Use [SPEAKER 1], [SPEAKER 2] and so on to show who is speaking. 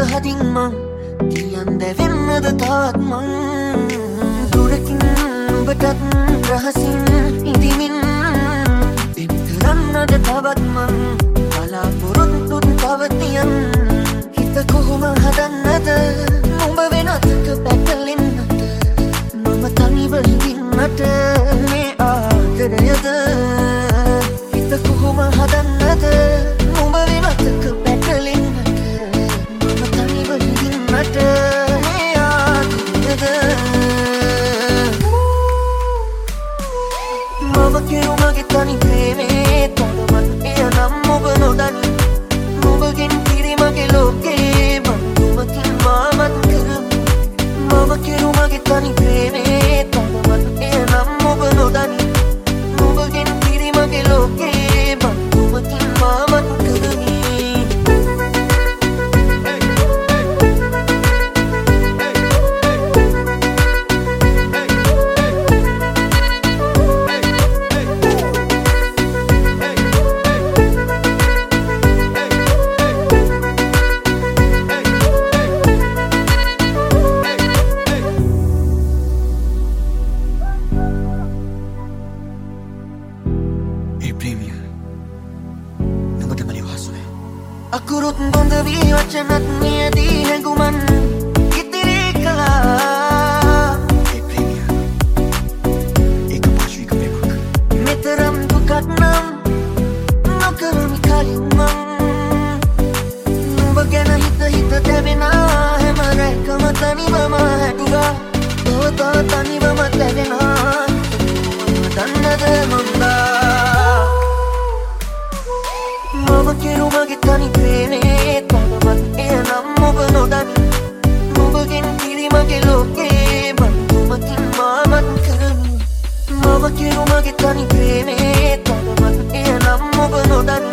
[SPEAKER 1] හදින් මං කියන් දැවෙන්නද තවත් මං දුරකින් ඔබටත් රහසින් ඉදිමින් එතරන්නද තවත් මං බලාපොරොත්තුත් පවතියන් හිත කොහොම හදන්නද නුඹ වෙනතක පැටලෙන්නට මම තනිව හිඳින්නට මේ ආදරයද හිත කොහොම හදන්නද නුඹ වෙනතක පැටලෙන්නට මම තනිව හිඳින්නට මේ ආදරයද මම කෙරුමගේ තනි ප්‍රේමේ තවමත් එය නම් ඔබ නොදනි නුඹගෙන් පිරිමගේ ලෝකේ බඳුමකින් මාමත් කරමි මම කෙරුමගේ තනි ප්‍රේමේ තවමත් එය නම් ඔබ නොදනි නුඹගෙන් පිරිමගේ ලෝකේ බඳුමකින් මාමත් කරමි අකුරුත් බොඳ වී වචනත් නියදී හැඟුමන් ඉතිරි කළා ඒක පාශවික පෙමක් මෙතරම් දුකක් නම් නොකරමි කලින් මං නුඹ ගැන හිත දැවෙනා හැම රැකම තනිවම හැදුවා තව තනිවම දැවෙනා දන්නද මන්දා මම කෙරුමගේ තනි ප්‍රේමේ තවමත් එය නම් ඔබ නොදනි නුඹගෙන් පිරිමගේ ලෝකේ බඳුමකින් මාමත් කරමි මම කෙරුමගේ තනි ප්‍රේමේ තවමත් එය නම් ඔබ නොදනි